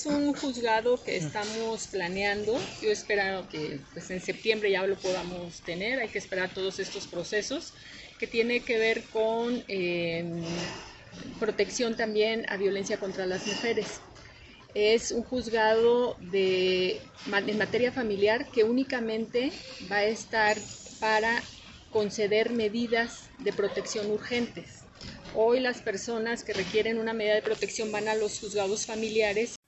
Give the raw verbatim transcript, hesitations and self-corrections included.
es un juzgado que estamos planeando. Yo espero que pues, en septiembre ya lo podamos tener. Hay que esperar todos estos procesos que tiene que ver con eh, protección también a violencia contra las mujeres. Es un juzgado de, en materia familiar que únicamente va a estar para conceder medidas de protección urgentes. Hoy las personas que requieren una medida de protección van a los juzgados familiares